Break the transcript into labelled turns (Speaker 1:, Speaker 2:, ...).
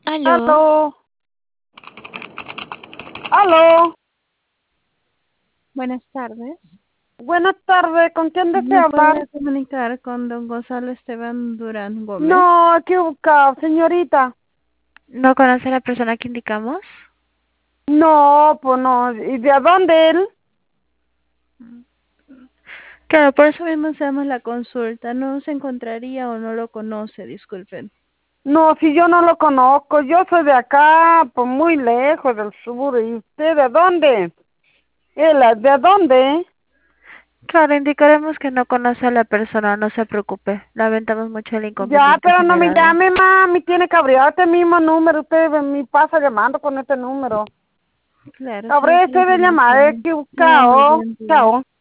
Speaker 1: Aló,
Speaker 2: Aló, aló.
Speaker 1: buenas tardes.
Speaker 2: Buenas tardes, ¿con quién
Speaker 1: ¿Me
Speaker 2: desea hablar?
Speaker 1: puede comunicar con don Gonzalo Esteban Durán Gómez?
Speaker 2: No, equivocado, señorita.
Speaker 1: ¿No conoce a la persona que indicamos?
Speaker 2: No, pues no. ¿Y de dónde él?
Speaker 1: Claro, por eso mismo hacemos la consulta. No se encontraría o no lo conoce, disculpen.
Speaker 2: No, si yo no lo conozco, yo soy de acá, pues muy lejos del sur. ¿Y usted de dónde? ¿Él de dónde?
Speaker 1: Claro, indicaremos que no conoce a la persona, no se preocupe. Lamentamos mucho el
Speaker 2: Ya,
Speaker 1: inconveniente
Speaker 2: pero no me
Speaker 1: generado.
Speaker 2: llame, mami, tiene que abrir este mismo número. Usted me pasa llamando con este número.
Speaker 1: Claro, solo
Speaker 2: Cabré
Speaker 1: es la
Speaker 2: ese de llamar,
Speaker 1: información. Tenga muy
Speaker 2: equivocado.
Speaker 1: buen día.
Speaker 2: Chao.